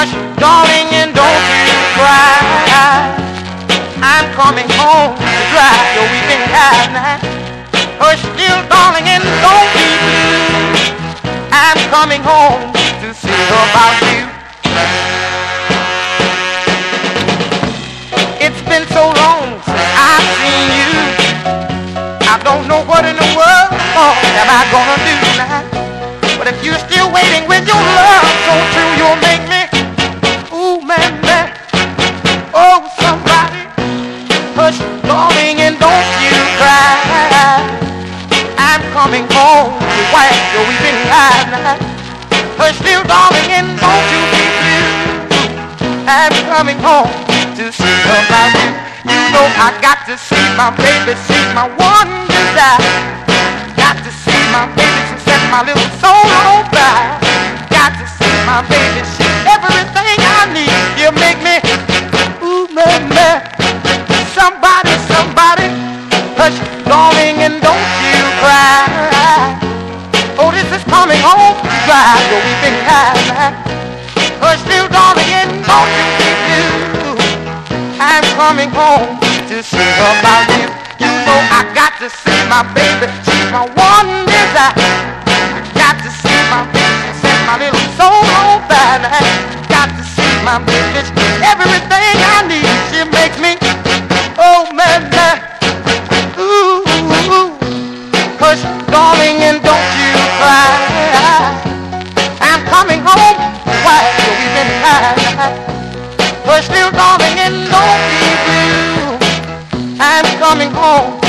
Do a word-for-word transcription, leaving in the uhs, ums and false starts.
Hush, darling, and don't you cry. I'm coming home to dry your weeping eyes. Hush, still, darling, and don't be blue. I'm coming home to see about you. It's been so long since I've seen you. I don't know what in the world am I gonna do now. But if you're still waiting with your love so true, you'll make me, ooh, man, man, oh, somebody. Hush, darling, and don't you cry. I'm coming home to wipe your weeping eyes now. Hush, still, darling, and don't you be blue. I'm coming home to see about you. You know I got to see my baby, she's my one desire. Got to see my baby, she set my little soul on fire. Got to see my baby, she's everything I need. You make me, ooh, man, man. Somebody, somebody, hush, darling, and don't you cry. Oh, this is coming home to dry your weeping eyes. Hush, still, darling, and don't you be blue. I'm coming home to see about you. You know I got to see my baby, she's my one desire. I got to see my baby, set my little soul on fire. Got to see my baby, she's everything I need. She makes me, oh man, man, ooh, ooh, ooh. Hush, darling, and don't you cry. I'm coming home while you're weeping high. Hush, still, darling, and don't be blue. I'm coming home